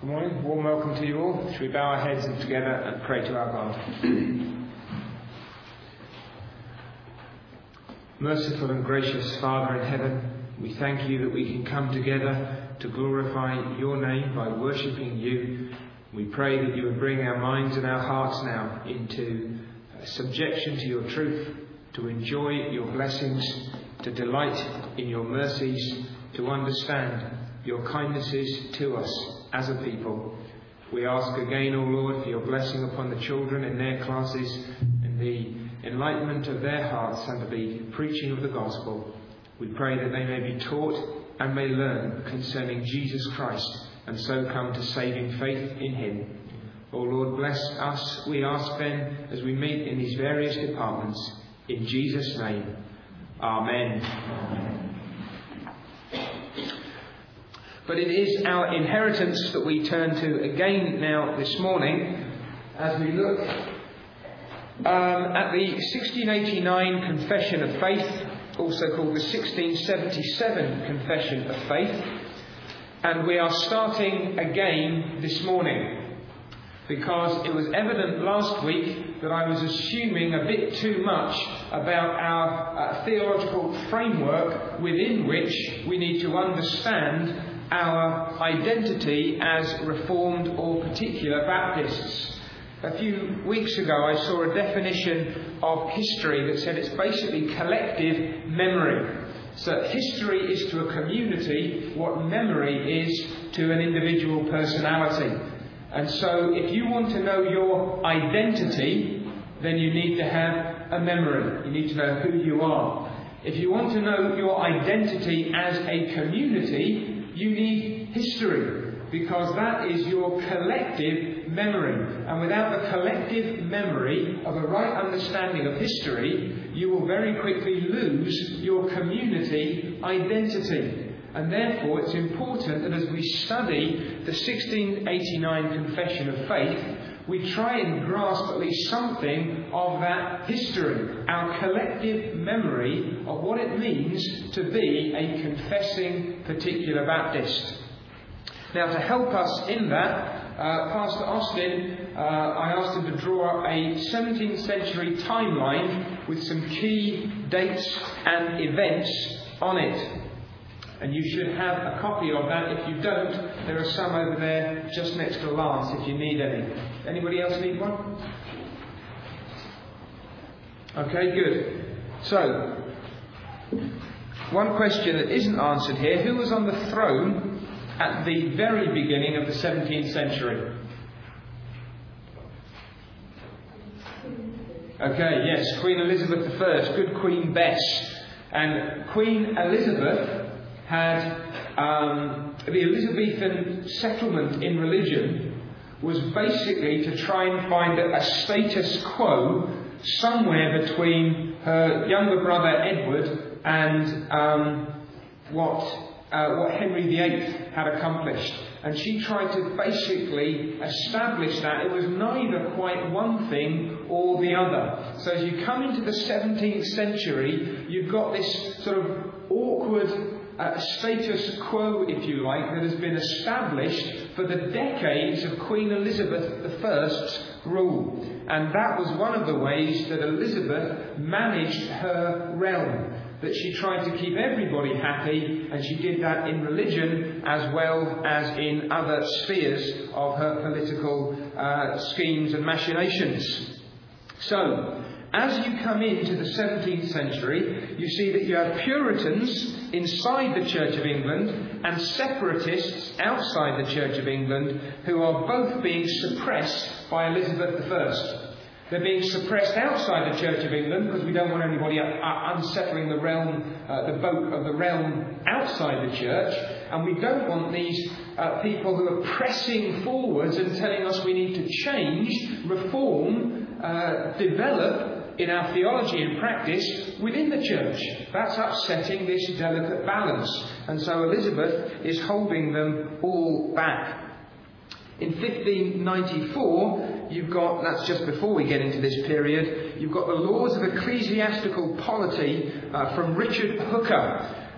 Good morning, warm welcome to you all. Shall we bow our heads together and pray to our God? Merciful and gracious Father in heaven, we thank you that we can come together to glorify your name by worshipping you. We pray that you would bring our minds and our hearts now into subjection to your truth, to enjoy your blessings, to delight in your mercies, to understand your kindnesses to us as a people. We ask again, O Lord, for your blessing upon the children in their classes and the enlightenment of their hearts and the preaching of the gospel. We pray that they may be taught and may learn concerning Jesus Christ and so come to saving faith in him. O Lord, bless us, we ask then, as we meet in these various departments. In Jesus' name, Amen. Amen. But it is our inheritance that we turn to again now this morning as we look at the 1689 Confession of Faith, also called the 1677 Confession of Faith. And we are starting again this morning because it was evident last week that I was assuming a bit too much about our theological framework within which we need to understand our identity as Reformed or Particular Baptists. A few weeks ago I saw a definition of history that said it's basically collective memory. So history is to a community what memory is to an individual personality. And so if you want to know your identity, then you need to have a memory. You need to know who you are. If you want to know your identity as a community, you need history, because that is your collective memory. And without the collective memory of a right understanding of history, you will very quickly lose your community identity. And therefore it's important that as we study the 1689 Confession of Faith, we try and grasp at least something of that history, our collective memory of what it means to be a confessing Particular Baptist. Now, to help us in that, Pastor Austin, I asked him to draw a 17th century timeline with some key dates and events on it. And you should have a copy of that. If you don't, there are some over there just next to Lance if you need any. Anybody else need one? Okay, good. So, one question that isn't answered here. Who was on the throne at the very beginning of the 17th century? Okay, yes, Queen Elizabeth I. Good Queen Bess. And Queen Elizabeth had the Elizabethan settlement in religion was basically to try and find a status quo somewhere between her younger brother Edward and what Henry VIII had accomplished. And she tried to basically establish that it was neither quite one thing or the other. So as you come into the 17th century, you've got this sort of awkward status quo, if you like, that has been established for the decades of Queen Elizabeth I's rule. And that was one of the ways that Elizabeth managed her realm. That she tried to keep everybody happy, and she did that in religion as well as in other spheres of her political schemes and machinations. So, as you come into the 17th century, you see that you have Puritans inside the Church of England and separatists outside the Church of England who are both being suppressed by Elizabeth I. They're being suppressed outside the Church of England because we don't want anybody unsettling the boat of the realm outside the church. And we don't want these people who are pressing forwards and telling us we need to change, reform, develop in our theology and practice within the church. That's upsetting this delicate balance. And so Elizabeth is holding them all back. In 1594, you've got, that's just before we get into this period, you've got the Laws of Ecclesiastical Polity from Richard Hooker.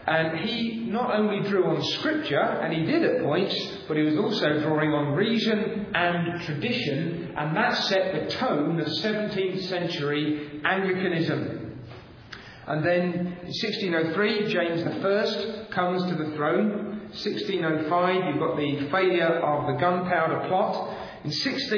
And he not only drew on Scripture, and he did at points, but he was also drawing on reason and tradition, and that set the tone of 17th century Anglicanism. And then in 1603, James I comes to the throne. 1605, you've got the failure of the gunpowder plot. In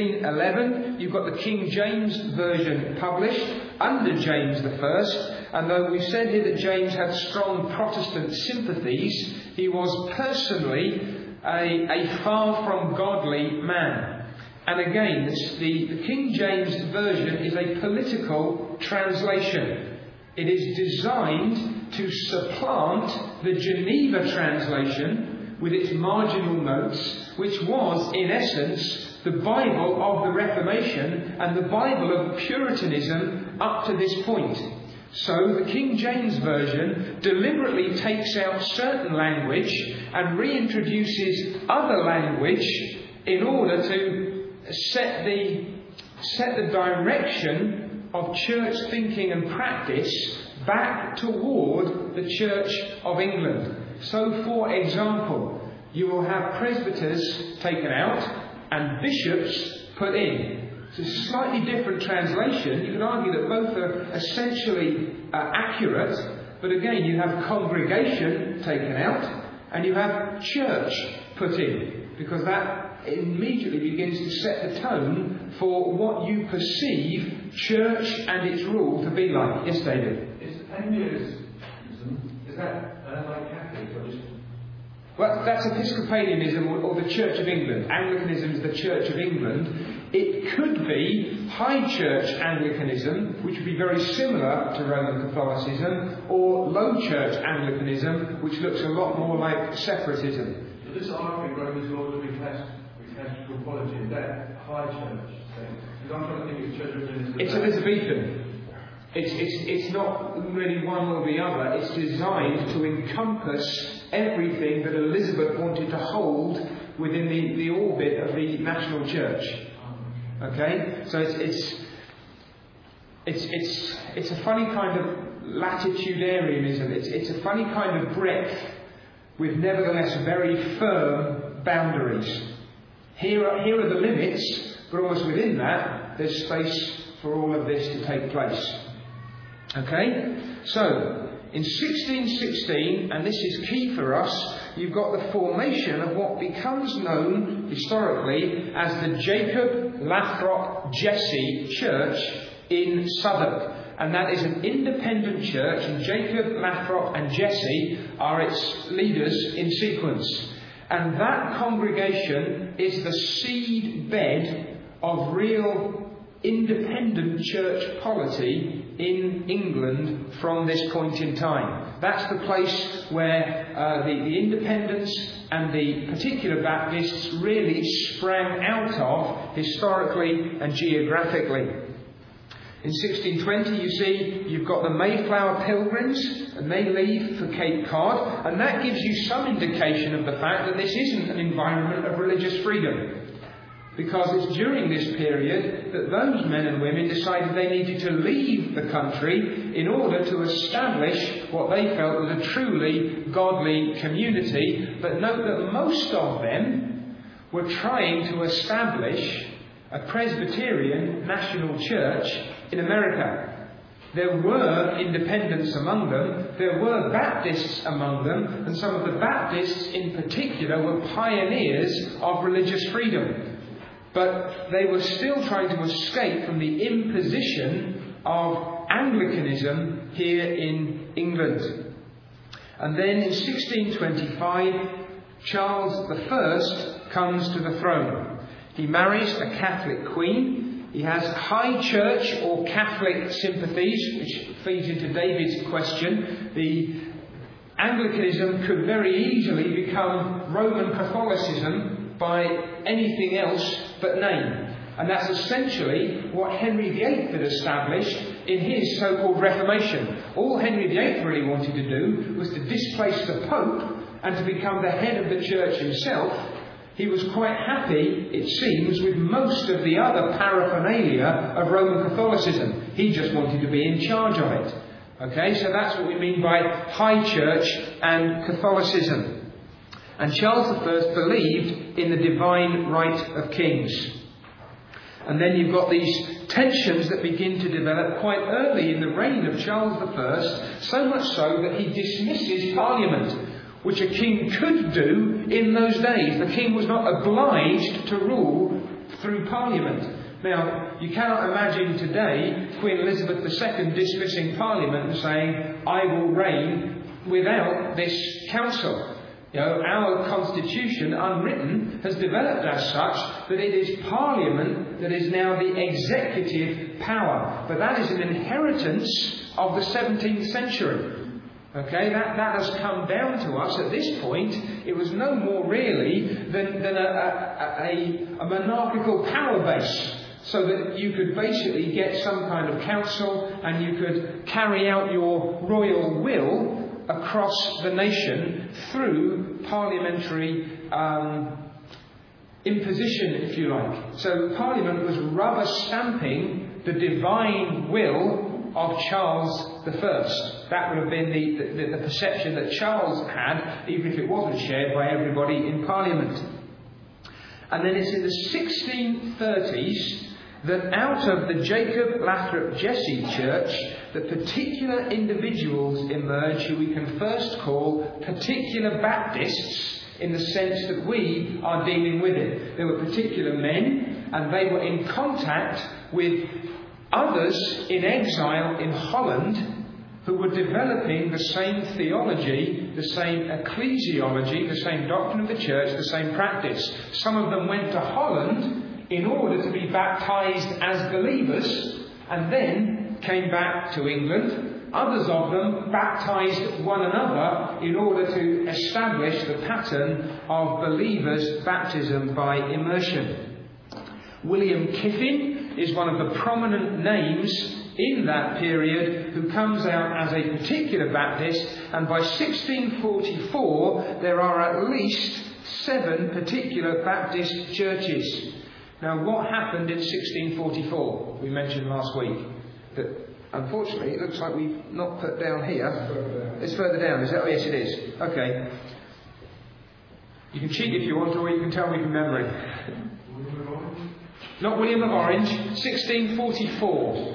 1611, you've got the King James Version published under James I. And though we've said here that James had strong Protestant sympathies, he was personally a far from godly man. And again, the King James Version is a political translation. It is designed to supplant the Geneva translation with its marginal notes, which was, in essence, the Bible of the Reformation and the Bible of Puritanism up to this point. So the King James Version deliberately takes out certain language and reintroduces other language in order to set the direction of church thinking and practice back toward the Church of England. So, for example, you will have presbyters taken out and bishops put in. It's a slightly different translation. You can argue that both are essentially accurate, but again, you have congregation taken out and you have church put in, because that immediately begins to set the tone for what you perceive church and its rule to be like. Yes, David? Is Anglicanism, is that like Catholics or just... Well, that's Episcopalianism or the Church of England. Anglicanism is the Church of England. It could be High Church Anglicanism, which would be very similar to Roman Catholicism, or Low Church Anglicanism, which looks a lot more like separatism. So this argument Romans law to ecclesiastical polity, is that High Church thing? Because I'm trying to think of Church of England. It's Elizabethan. It's not really one or the other. It's designed to encompass everything that Elizabeth wanted to hold within the orbit of the national church. Okay, so it's a funny kind of latitudinarianism. It's a funny kind of breadth with nevertheless very firm boundaries. Here are the limits, but almost within that, there's space for all of this to take place. Okay, so in 1616, and this is key for us, you've got the formation of what becomes known historically as the Jacob Lathrop Jesse Church in Southwark. And that is an independent church, and Jacob, Lathrop and Jesse are its leaders in sequence. And that congregation is the seed bed of real independent church polity in England from this point in time. That's the place where the independents and the particular Baptists really sprang out of historically and geographically. In 1620, you see, you've got the Mayflower Pilgrims, and they leave for Cape Cod, and that gives you some indication of the fact that this isn't an environment of religious freedom. Because it's during this period that those men and women decided they needed to leave the country in order to establish what they felt was a truly godly community. But note that most of them were trying to establish a Presbyterian national church in America. There were independents among them, there were Baptists among them, and some of the Baptists in particular were pioneers of religious freedom. But they were still trying to escape from the imposition of Anglicanism here in England. And then in 1625, Charles I comes to the throne. He marries a Catholic queen. He has high church or Catholic sympathies, which feeds into David's question. The Anglicanism could very easily become Roman Catholicism by anything else but name. And that's essentially what Henry VIII had established in his so-called Reformation. All Henry VIII really wanted to do was to displace the Pope and to become the head of the church himself. He was quite happy, it seems, with most of the other paraphernalia of Roman Catholicism. He just wanted to be in charge of it. Okay, so that's what we mean by High Church and Catholicism. And Charles I believed in the divine right of kings. And then you've got these tensions that begin to develop quite early in the reign of Charles I, so much so that he dismisses Parliament, which a king could do in those days. The king was not obliged to rule through Parliament. Now, you cannot imagine today Queen Elizabeth II dismissing Parliament and saying, I will reign without this council. Our constitution, unwritten, has developed as such that it is Parliament that is now the executive power. But that is an inheritance of the 17th century. Okay, that has come down to us at this point. It was no more really than a monarchical power base, so that you could basically get some kind of council and you could carry out your royal will across the nation through parliamentary imposition, if you like. So Parliament was rubber stamping the divine will of Charles I. That would have been the perception that Charles had, even if it wasn't shared by everybody in Parliament. And then it's in the 1630s that out of the Jacob Lathrop Jesse Church, the particular individuals emerge who we can first call particular Baptists, in the sense that we are dealing with it. There were particular men, and they were in contact with others in exile in Holland who were developing the same theology, the same ecclesiology, the same doctrine of the church, the same practice. Some of them went to Holland in order to be baptized as believers and then came back to England. Others of them baptized one another in order to establish the pattern of believers' baptism by immersion. William Kiffin is one of the prominent names in that period who comes out as a particular Baptist, and by 1644 there are at least 7 particular Baptist churches. Now, what happened in 1644? We mentioned last week that unfortunately it looks like we've not put down here. It's further down, is it? Oh yes, it is. Okay. You can cheat if you want, or you can tell me from memory. Not William of Orange, 1644.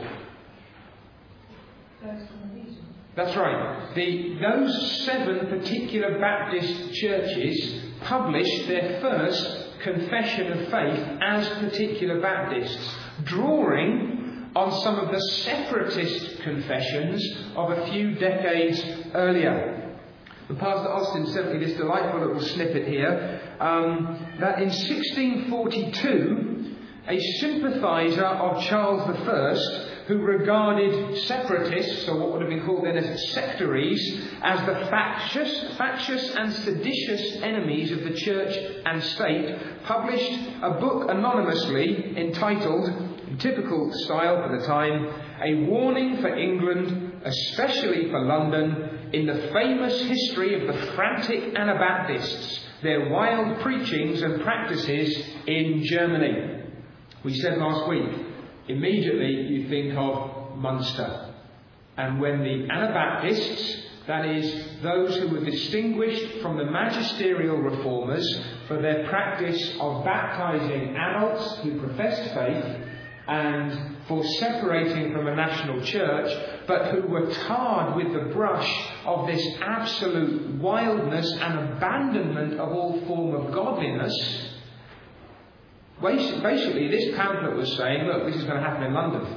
That's right. Those 7 particular Baptist churches published their first confession of faith as particular Baptists, drawing on some of the separatist confessions of a few decades earlier. And Pastor Austin sent me this delightful little snippet here, that in 1642, a sympathiser of Charles I, who regarded separatists, or what would have been called then as sectaries, as the factious and seditious enemies of the church and state, published a book anonymously entitled, in typical style for the time, A Warning for England, especially for London, in the famous history of the frantic Anabaptists, their wild preachings and practices in Germany. We said last week, immediately you think of Munster. And when the Anabaptists, that is, those who were distinguished from the magisterial reformers for their practice of baptizing adults who professed faith and for separating from a national church, but who were tarred with the brush of this absolute wildness and abandonment of all form of godliness. Basically, this pamphlet was saying, look, this is going to happen in London.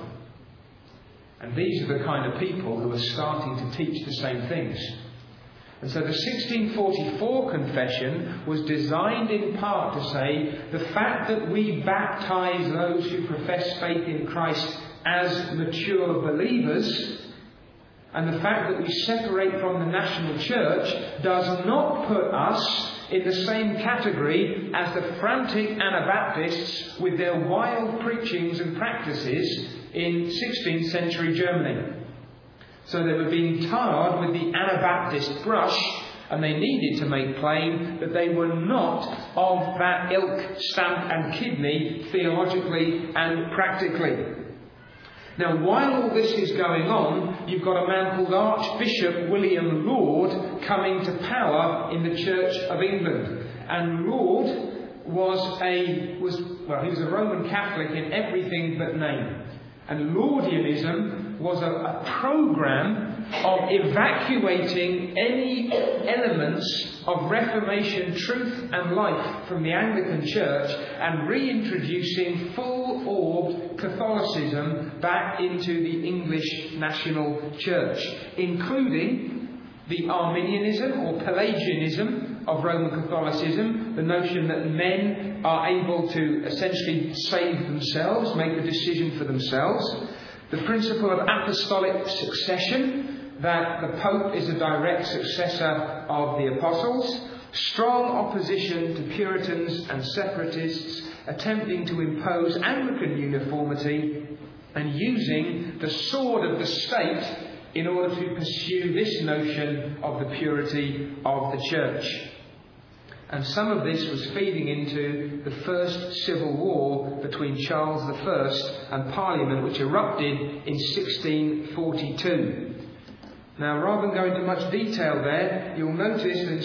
And these are the kind of people who are starting to teach the same things. And so the 1644 confession was designed in part to say the fact that we baptize those who profess faith in Christ as mature believers, and the fact that we separate from the national church, does not put us in the same category as the frantic Anabaptists with their wild preachings and practices in 16th century Germany. So they were being tarred with the Anabaptist brush, and they needed to make plain that they were not of that ilk, stamp and kidney theologically and practically. Now, while all this is going on, you've got a man called Archbishop William Laud coming to power in the Church of England. And Laud he was a Roman Catholic in everything but name. And Laudianism was a program of evacuating any elements of Reformation truth and life from the Anglican Church and reintroducing full-orbed Catholicism back into the English national church, including the Arminianism or Pelagianism of Roman Catholicism, the notion that men are able to essentially save themselves, make a decision for themselves, the principle of apostolic succession, that the Pope is a direct successor of the Apostles, strong opposition to Puritans and separatists attempting to impose Anglican uniformity, and using the sword of the state in order to pursue this notion of the purity of the church. And some of this was feeding into the first civil war between Charles I and Parliament, which erupted in 1642. Now, rather than go into much detail there, you'll notice that in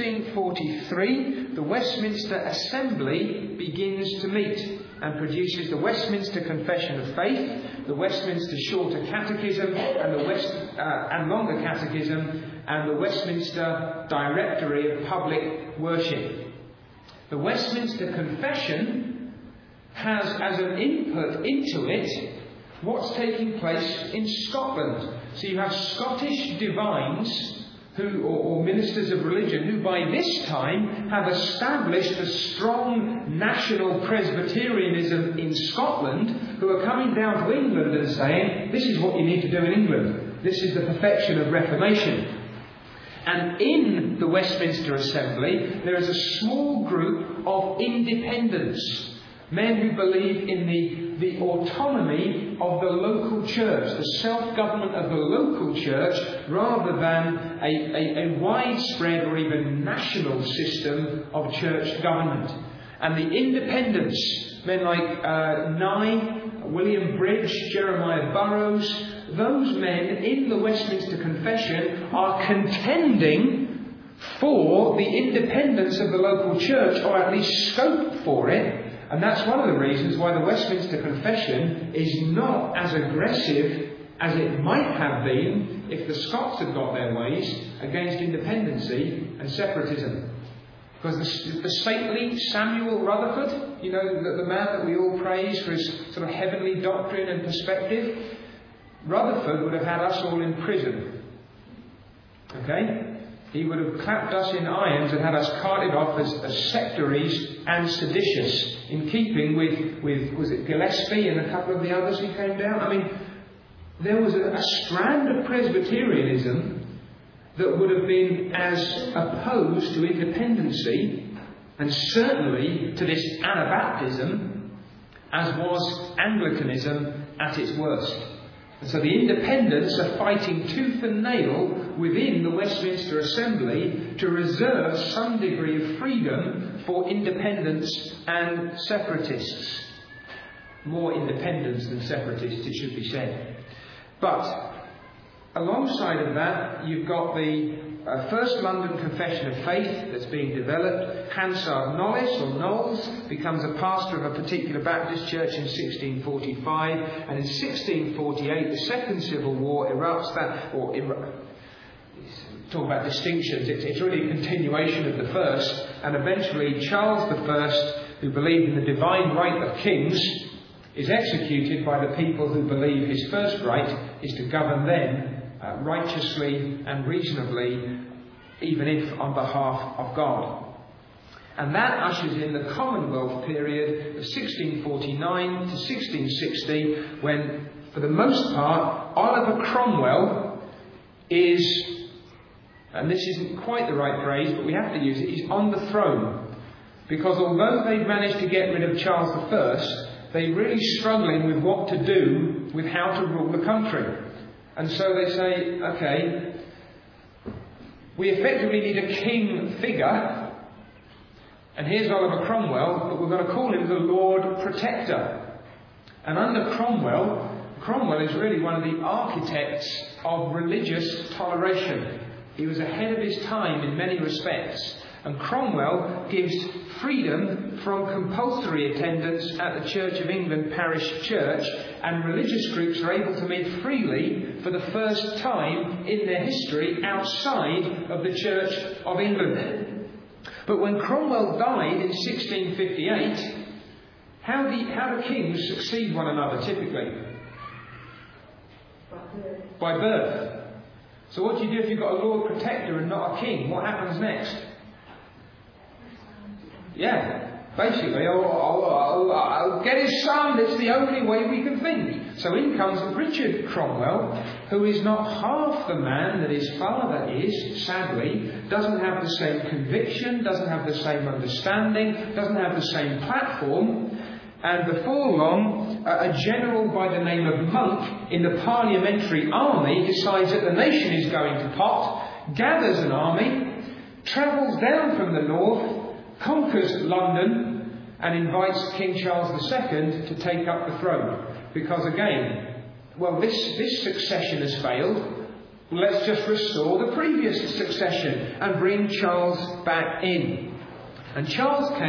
1643, the Westminster Assembly begins to meet and produces the Westminster Confession of Faith, the Westminster Shorter Catechism, and Longer Catechism, and the Westminster Directory of Public Worship. The Westminster Confession has as an input into it what's taking place in Scotland. So you have Scottish divines or ministers of religion who by this time have established a strong national Presbyterianism in Scotland, who are coming down to England and saying, this is what you need to do in England. This is the perfection of Reformation. And in the Westminster Assembly, there is a small group of independents, men who believe in the autonomy of the local church, the self-government of the local church, rather than a widespread or even national system of church government. And the independents, men like Nye, William Bridge, Jeremiah Burroughs, those men in the Westminster Confession are contending for the independence of the local church, or at least scope for it. And that's one of the reasons why the Westminster Confession is not as aggressive as it might have been if the Scots had got their ways against independency and separatism. Because the saintly Samuel Rutherford, the man that we all praise for his sort of heavenly doctrine and perspective, Rutherford would have had us all in prison. Okay? He would have clapped us in irons and had us carted off as sectaries and seditious, in keeping with was it Gillespie and a couple of the others who came down? I mean, there was a strand of Presbyterianism that would have been as opposed to independency, and certainly to this Anabaptism, as was Anglicanism at its worst. And so the independents are fighting tooth and nail within the Westminster Assembly to reserve some degree of freedom for independents and separatists. More independents than separatists, it should be said. But alongside of that, you've got the First London Confession of Faith that's being developed. Hansard Knowles becomes a pastor of a particular Baptist church in 1645, and in 1648 the Second Civil War erupts. Talk about distinctions, it's really a continuation of the first, and eventually Charles I, who believed in the divine right of kings, is executed by the people who believe his first right is to govern them righteously and reasonably, even if on behalf of God. And that ushers in the Commonwealth period of 1649 to 1660, when, for the most part, Oliver Cromwell is, and this isn't quite the right phrase, but we have to use it, he's on the throne. Because although they've managed to get rid of Charles I, they're really struggling with what to do with how to rule the country. And so they say, okay, we effectively need a king figure, and here's Oliver Cromwell, but we're going to call him the Lord Protector. And under Cromwell, Cromwell is really one of the architects of religious toleration. He was ahead of his time in many respects. And Cromwell gives freedom from compulsory attendance at the Church of England parish church, and religious groups are able to meet freely for the first time in their history outside of the Church of England. But when Cromwell died in 1658, how do kings succeed one another typically? By birth. So what do you do if you've got a Lord Protector and not a king? What happens next? Yeah, basically, I'll get his son. It's the only way we can think. So in comes Richard Cromwell, who is not half the man that his father is, sadly, doesn't have the same conviction, doesn't have the same understanding, doesn't have the same platform. And before long, a general by the name of Monk in the Parliamentary Army decides that the nation is going to pot, gathers an army, travels down from the north, conquers London, and invites King Charles II to take up the throne. Because again, well, this succession has failed. Let's just restore the previous succession and bring Charles back in. And Charles II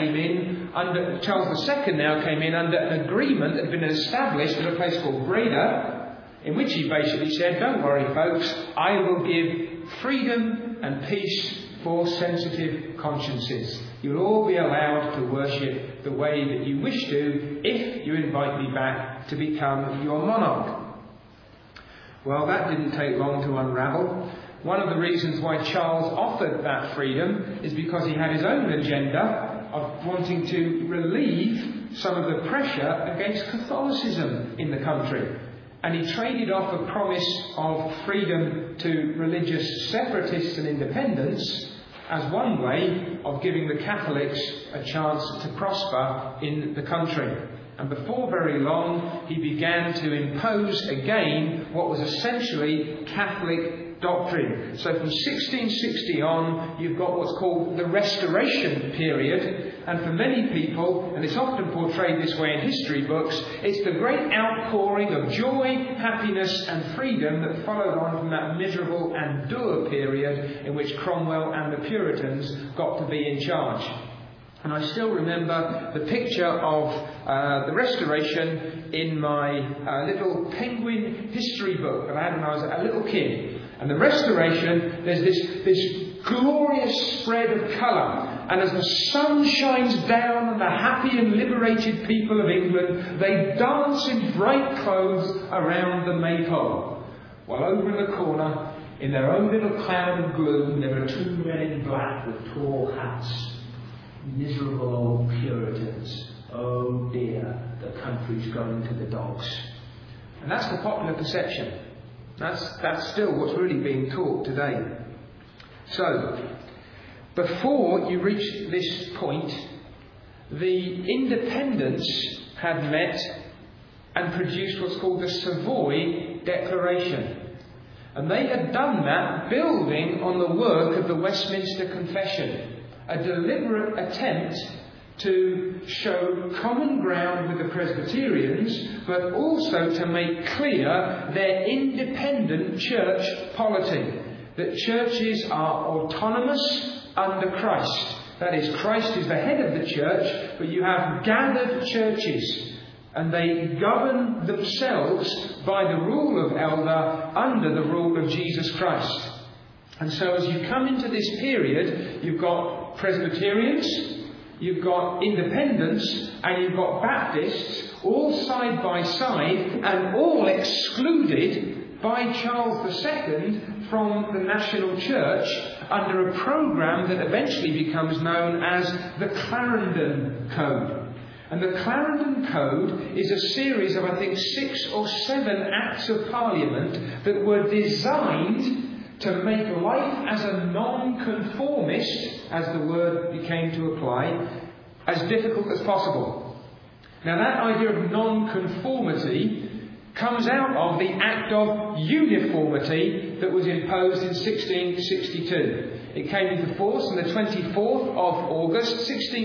now came in under an agreement that had been established at a place called Breda, in which he basically said, don't worry folks, I will give freedom and peace for sensitive consciences. You'll all be allowed to worship the way that you wish to if you invite me back to become your monarch. Well, that didn't take long to unravel. One of the reasons why Charles offered that freedom is because he had his own agenda of wanting to relieve some of the pressure against Catholicism in the country. And he traded off a promise of freedom to religious separatists and independents as one way of giving the Catholics a chance to prosper in the country. And before very long, he began to impose again what was essentially Catholic doctrine. So from 1660 on, you've got what's called the Restoration period. And for many people, and it's often portrayed this way in history books, it's the great outpouring of joy, happiness and freedom that followed on from that miserable and dour period in which Cromwell and the Puritans got to be in charge. And I still remember the picture of the Restoration in my little penguin history book that I had when I was a little kid. And the Restoration, there's this glorious spread of colour. And as the sun shines down on the happy and liberated people of England, they dance in bright clothes around the maypole. While over in the corner, in their own little cloud of gloom, there are two men in black with tall hats. Miserable old Puritans. Oh dear, the country's going to the dogs. And that's the popular perception. That's still what's really being taught today. So, before you reach this point, the independents had met and produced what's called the Savoy Declaration. And they had done that building on the work of the Westminster Confession, a deliberate attempt to show common ground with the Presbyterians, but also to make clear their independent church polity. That churches are autonomous under Christ. That is, Christ is the head of the church, but you have gathered churches, and they govern themselves by the rule of elder under the rule of Jesus Christ. And so as you come into this period, you've got Presbyterians, you've got Independents, and you've got Baptists, all side by side, and all excluded by Charles II from the national church under a programme that eventually becomes known as the Clarendon Code. And the Clarendon Code is a series of, I think, 6 or 7 Acts of Parliament that were designed to make life as a non-conformist, as the word became to apply, as difficult as possible. Now that idea of non-conformity comes out of the Act of Uniformity that was imposed in 1662. It came into force on the 24th of August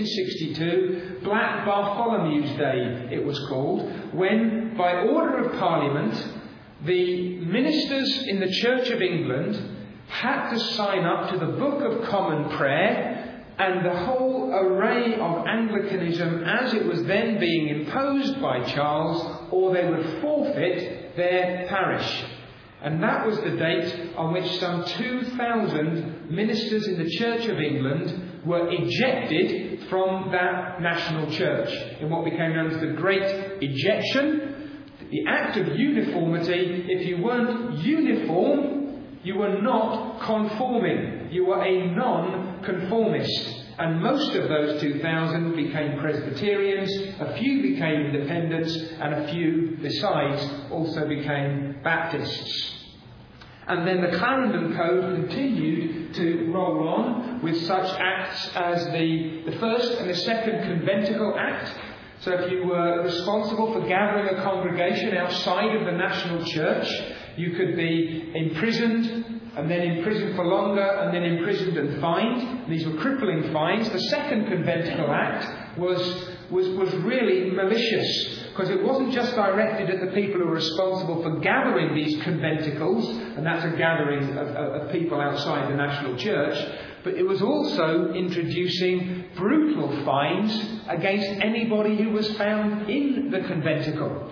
1662, Black Bartholomew's Day it was called, when, by order of Parliament, the ministers in the Church of England had to sign up to the Book of Common Prayer and the whole array of Anglicanism as it was then being imposed by Charles, or they would forfeit their parish. And that was the date on which some 2,000 ministers in the Church of England were ejected from that national church in what became known as the Great Ejection, the act of uniformity. If you weren't uniform, you were not conforming. You were a non-conformist. And most of those 2,000 became Presbyterians, a few became Independents, and a few, besides, also became Baptists. And then the Clarendon Code continued to roll on with such acts as the First and the Second Conventicle Act. So if you were responsible for gathering a congregation outside of the national church, you could be imprisoned, and then imprisoned for longer, and then imprisoned and fined. These were crippling fines. The Second Conventicle Act was really malicious, because it wasn't just directed at the people who were responsible for gathering these conventicles, and that's a gathering of people outside the national church, but it was also introducing brutal fines against anybody who was found in the conventicle.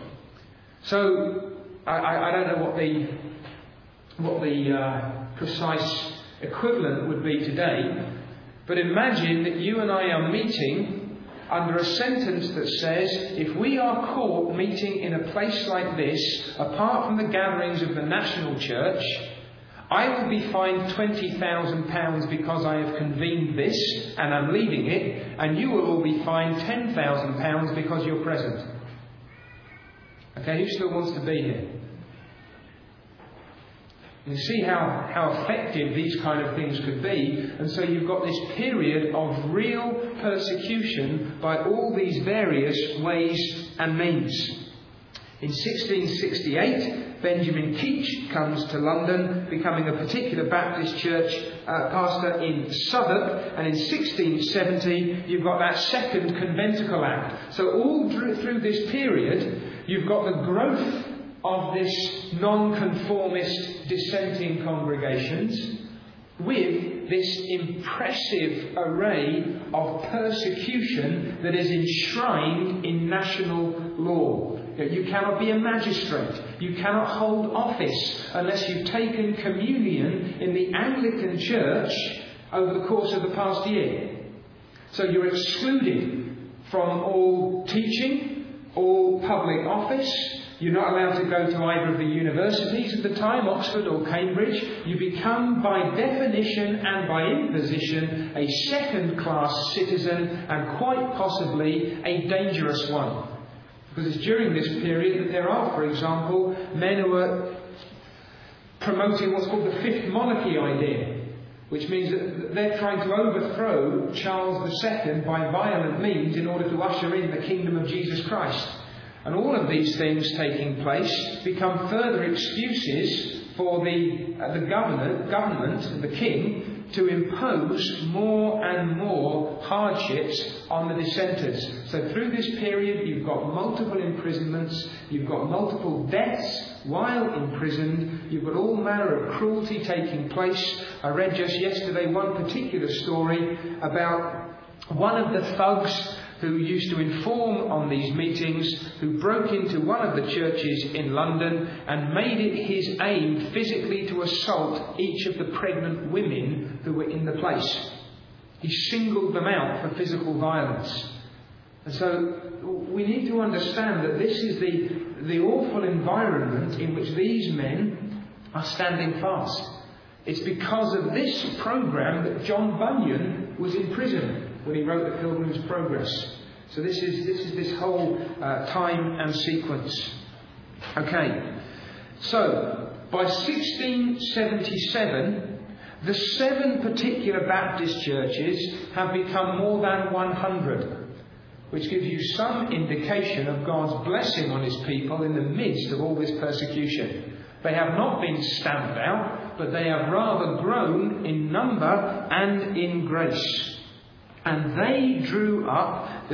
So I don't know what the precise equivalent would be today, but imagine that you and I are meeting under a sentence that says, if we are caught meeting in a place like this, apart from the gatherings of the national church, I will be fined £20,000 because I have convened this and I'm leaving it, and you will all be fined £10,000 because you're present. Okay, who still wants to be here? You see how effective these kind of things could be. And so you've got this period of real persecution by all these various ways and means. In 1668, Benjamin Keach comes to London, becoming a particular Baptist church pastor in Southwark. And in 1670, you've got that Second Conventicle Act. So all through this period, you've got the growth of this non-conformist dissenting congregations with this impressive array of persecution that is enshrined in national law. You cannot be a magistrate. You cannot hold office unless you've taken communion in the Anglican Church over the course of the past year. So you're excluded from all teaching, all public office. You're not allowed to go to either of the universities at the time, Oxford or Cambridge. You become, by definition and by imposition, a second-class citizen, and quite possibly a dangerous one. Because it's during this period that there are, for example, men who are promoting what's called the Fifth Monarchy idea, which means that they're trying to overthrow Charles II by violent means in order to usher in the kingdom of Jesus Christ. And all of these things taking place become further excuses for the government, the king, to impose more and more hardships on the dissenters. So through this period, you've got multiple imprisonments, you've got multiple deaths while imprisoned, you've got all manner of cruelty taking place. I read just yesterday one particular story about one of the thugs who used to inform on these meetings, who broke into one of the churches in London and made it his aim physically to assault each of the pregnant women who were in the place. He singled them out for physical violence. And so we need to understand that this is the awful environment in which these men are standing fast. It's because of this programme that John Bunyan was in prison when he wrote the Pilgrim's Progress. So this is this whole time and sequence. Okay, so by 1677, the 7 particular Baptist churches have become more than 100, which gives you some indication of God's blessing on His people in the midst of all this persecution. They have not been stamped out. but they have rather grown in number and in grace. And they drew up the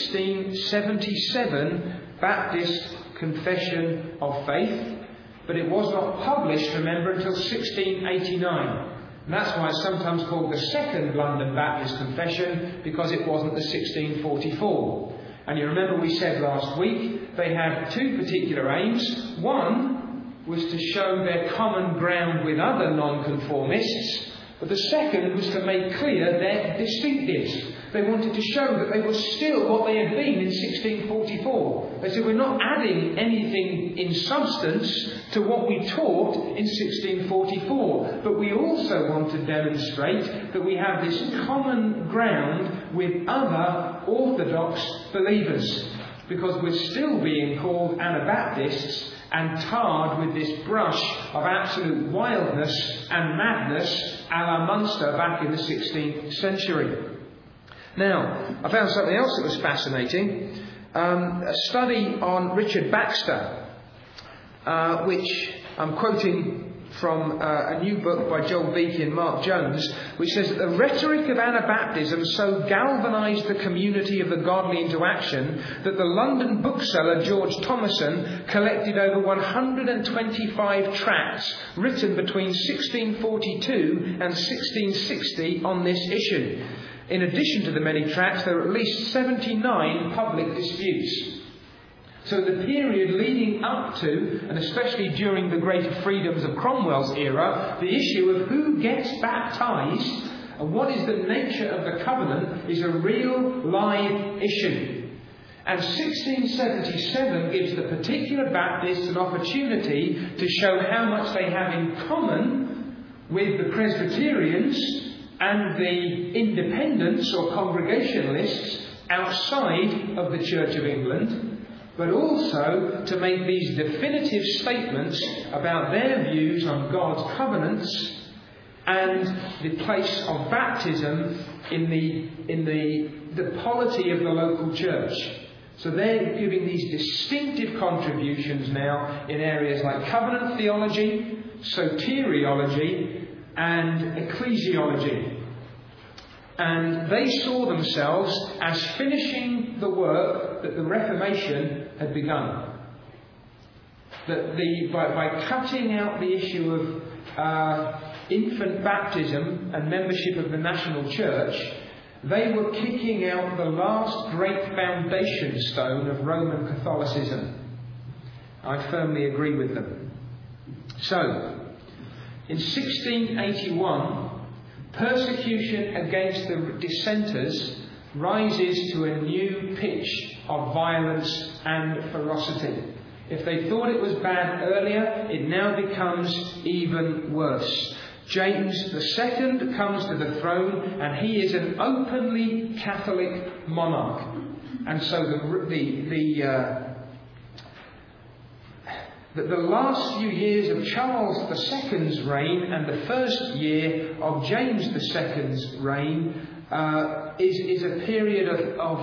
1677 Baptist Confession of Faith, but it was not published, remember, until 1689. And that's why it's sometimes called the Second London Baptist Confession, because it wasn't the 1644. And you remember we said last week they had two particular aims. One was to show their common ground with other nonconformists, but the second was to make clear their distinctives. They wanted to show that they were still what they had been in 1644. They said, we're not adding anything in substance to what we taught in 1644, but we also want to demonstrate that we have this common ground with other Orthodox believers, because we're still being called Anabaptists and tarred with this brush of absolute wildness and madness a la Munster back in the 16th century. Now, I found something else that was fascinating. A study on Richard Baxter, which I'm quoting from a new book by Joel Beattie and Mark Jones, which says that the rhetoric of Anabaptism so galvanised the community of the godly into action that the London bookseller George Thomason collected over 125 tracts written between 1642 and 1660 on this issue. In addition to the many tracts, there are at least 79 public disputes. So the period leading up to, and especially during the greater freedoms of Cromwell's era, the issue of who gets baptised and what is the nature of the covenant is a real live issue. And 1677 gives the particular Baptists an opportunity to show how much they have in common with the Presbyterians and the Independents or Congregationalists outside of the Church of England, but also to make these definitive statements about their views on God's covenants and the place of baptism in the polity of the local church. So they're giving these distinctive contributions now in areas like covenant theology, soteriology, and ecclesiology. And they saw themselves as finishing the work that the Reformation had begun. That by cutting out the issue of infant baptism and membership of the national church, they were kicking out the last great foundation stone of Roman Catholicism. I firmly agree with them. So, in 1681, persecution against the dissenters rises to a new pitch of violence and ferocity. If they thought it was bad earlier, it now becomes even worse. James II comes to the throne, and he is an openly Catholic monarch. And so the last few years of Charles II's reign and the first year of James II's reign is a period of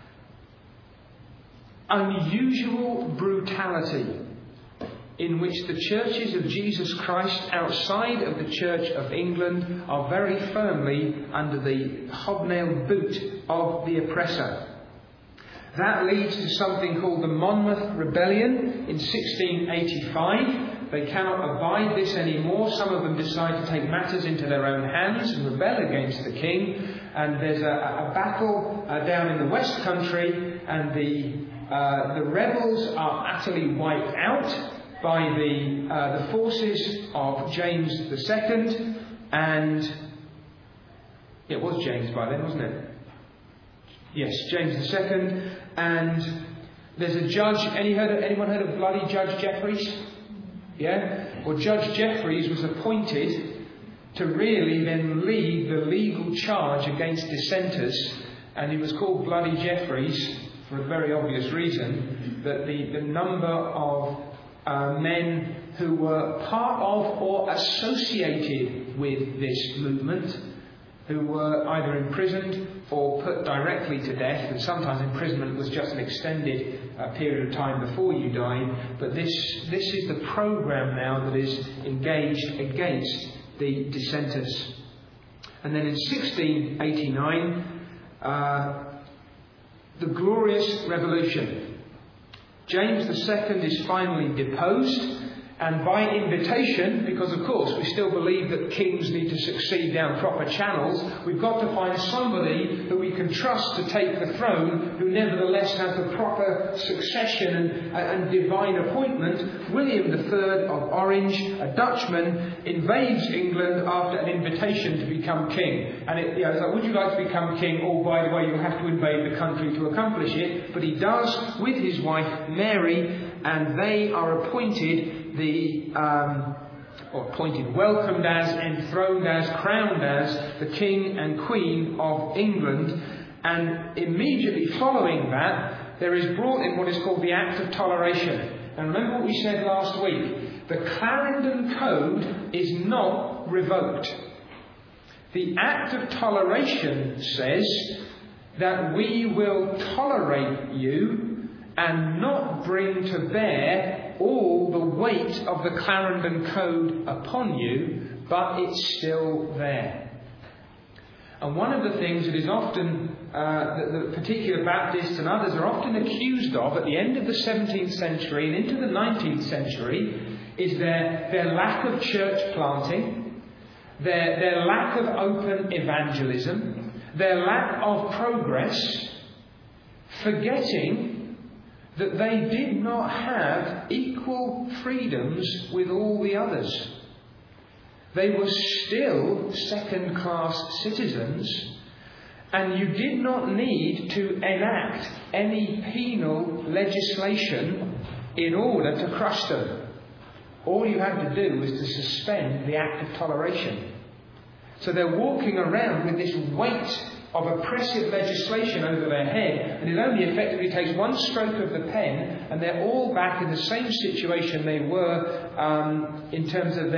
unusual brutality, in which the churches of Jesus Christ outside of the Church of England are very firmly under the hobnail boot of the oppressor. That leads to something called the Monmouth Rebellion in 1685. They cannot abide this anymore. Some of them decide to take matters into their own hands and rebel against the king. And there's a battle down in the West Country, and the rebels are utterly wiped out by the forces of James II. And it was James by then, wasn't it? Yes, James II. And there's a judge. Anyone heard of bloody Judge Jeffreys? Yeah? Well, Judge Jeffreys was appointed to really then lead the legal charge against dissenters. And he was called Bloody Jeffreys for a very obvious reason, that the number of men who were part of or associated with this movement, who were either imprisoned or put directly to death, and sometimes imprisonment was just an extended period of time before you died. But this is the program now that is engaged against the dissenters. And then in 1689, the Glorious Revolution. James II is finally deposed, and by invitation, because of course we still believe that kings need to succeed down proper channels, we've got to find somebody that we can trust to take the throne, who nevertheless has the proper succession and divine appointment. William III of Orange, a Dutchman, invades England after an invitation to become king. And it's like, would you like to become king? Oh, by the way, you'll have to invade the country to accomplish it. But he does with his wife Mary, and they are appointed welcomed as, enthroned as, crowned as the King and Queen of England. And immediately following that, there is brought in what is called the Act of Toleration. And remember what we said last week, the Clarendon Code is not revoked. The Act of Toleration says that we will tolerate you and not bring to bear all the weight of the Clarendon Code upon you, but it's still there. And one of the things that is often, the particular Baptists and others are often accused of at the end of the 17th century and into the 19th century, is their lack of church planting, their lack of open evangelism, their lack of progress, forgetting that they did not have equal freedoms with all the others. They were still second-class citizens, and you did not need to enact any penal legislation in order to crush them. All you had to do was to suspend the Act of Toleration. So they're walking around with this weight of oppressive legislation over their head, and it only effectively takes one stroke of the pen and they're all back in the same situation they were in terms of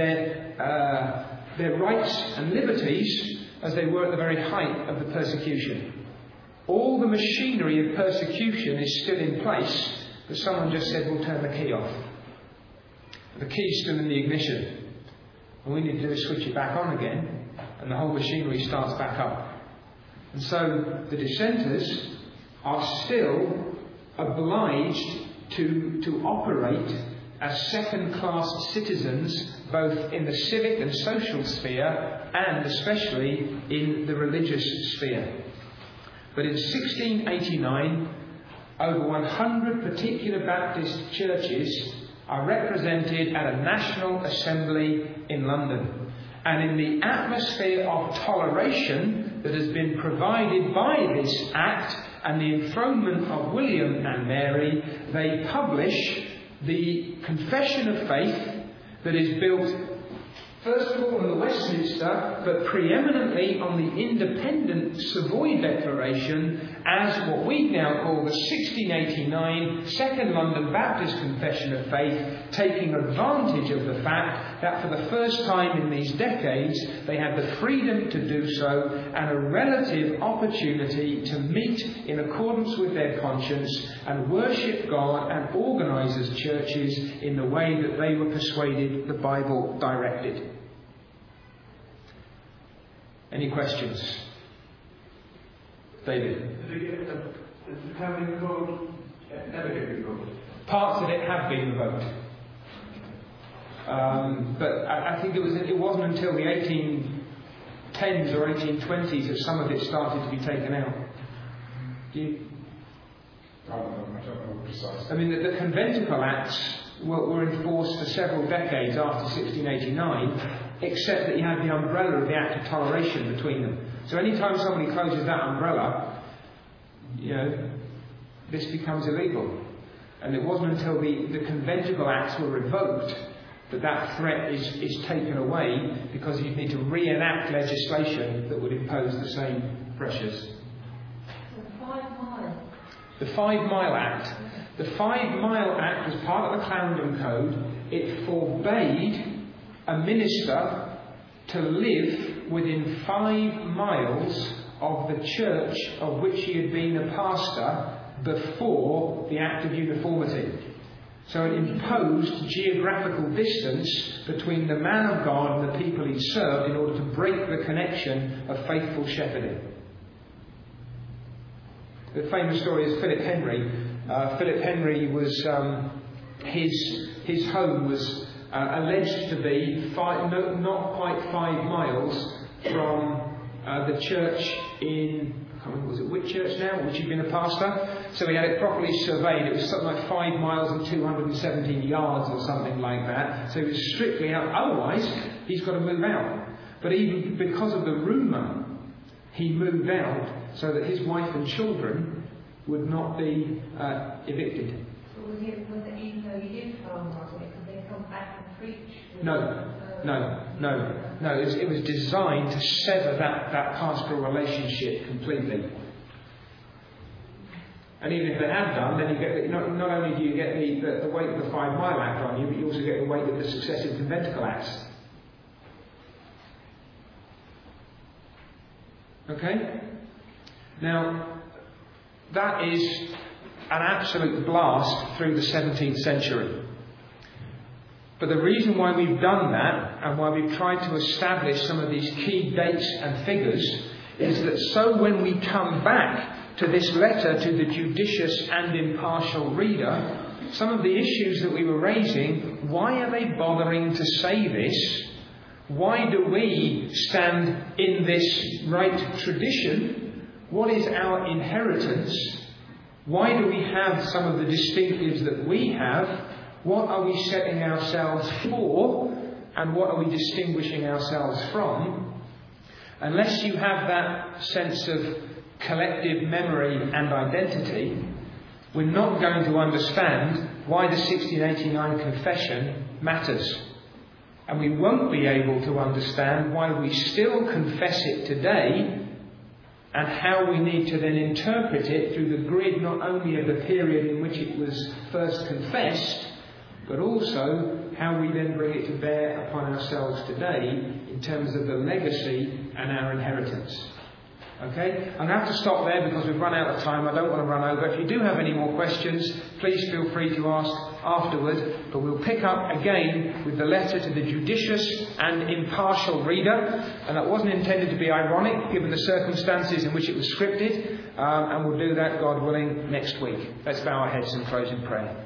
their rights and liberties as they were at the very height of the persecution. All the machinery of persecution is still in place, but someone just said, we'll turn the key off. The key's still in the ignition. All we need to do is switch it back on again, and the whole machinery starts back up. And so the dissenters are still obliged to operate as second-class citizens, both in the civic and social sphere, and especially in the religious sphere. But in 1689, over 100 particular Baptist churches are represented at a National Assembly in London. And in the atmosphere of toleration that has been provided by this act and the enthronement of William and Mary, they publish the Confession of Faith that is built first of all on the Westminster, but preeminently on the independent Savoy Declaration as what we now call the 1689 Second London Baptist Confession of Faith, taking advantage of the fact that for the first time in these decades they had the freedom to do so and a relative opportunity to meet in accordance with their conscience and worship God and organise as churches in the way that they were persuaded the Bible directed. Any questions? David? Did the Clarendon Code never get revoked? Parts of it have been revoked. But I think it wasn't until the 1810s or 1820s that some of it started to be taken out. Do you? I don't know precisely. I mean, the Conventicle Acts were enforced for several decades after 1689, except that you had the umbrella of the Act of Toleration between them. So any time somebody closes that umbrella, this becomes illegal. And it wasn't until the Conventicle Acts were revoked that threat is taken away, because you need to reenact legislation that would impose the same pressures. The 5 Mile Act. The 5 Mile Act was part of the Clarendon Code. It forbade a minister to live lived within 5 miles of the church of which he had been a pastor before the Act of Uniformity. So it imposed geographical distance between the man of God and the people he served in order to break the connection of faithful shepherding. The famous story is Philip Henry. Philip Henry was his home was alleged to be not quite 5 miles from the church in, I can't remember, was it Whitchurch now, which he'd been a pastor. So he had it properly surveyed. It was something like 5 miles and 217 yards or something like that. So he was strictly out. Otherwise, he's got to move out. But even because of the rumour, he moved out so that his wife and children would not be evicted. So was it even though he lived far away, could they come back and preach? No. It was designed to sever that pastoral relationship completely. And even if they had done, then you get not only do you get the weight of the 5 Mile Act on you, but you also get the weight of the successive conventicle acts. Okay? Now, that is an absolute blast through the 17th century. But the reason why we've done that and why we've tried to establish some of these key dates and figures is that so when we come back to this letter to the judicious and impartial reader, some of the issues that we were raising, why are they bothering to say this? Why do we stand in this right tradition? What is our inheritance? Why do we have some of the distinctives that we have? What are we setting ourselves for? And what are we distinguishing ourselves from? Unless you have that sense of collective memory and identity, we're not going to understand why the 1689 Confession matters. And we won't be able to understand why we still confess it today and how we need to then interpret it through the grid not only of the period in which it was first confessed, but also how we then bring it to bear upon ourselves today in terms of the legacy and our inheritance. Okay? I'm going to have to stop there because we've run out of time. I don't want to run over. If you do have any more questions, please feel free to ask afterward. But we'll pick up again with the letter to the judicious and impartial reader. And that wasn't intended to be ironic, given the circumstances in which it was scripted. And we'll do that, God willing, next week. Let's bow our heads and close in prayer.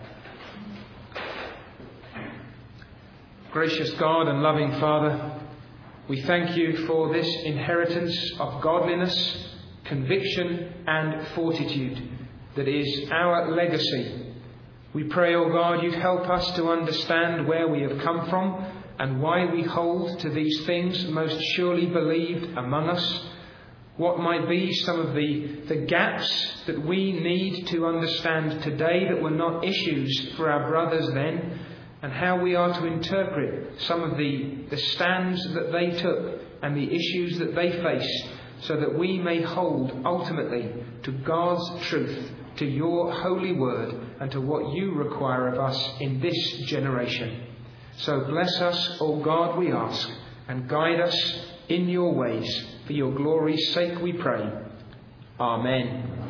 Gracious God and loving Father, we thank you for this inheritance of godliness, conviction and fortitude that is our legacy. We pray, O God, you'd help us to understand where we have come from and why we hold to these things most surely believed among us. What might be some of the gaps that we need to understand today that were not issues for our brothers then, and how we are to interpret some of the stands that they took and the issues that they faced, so that we may hold ultimately to God's truth, to your holy word, and to what you require of us in this generation. So bless us, O God, we ask, and guide us in your ways. For your glory's sake we pray. Amen.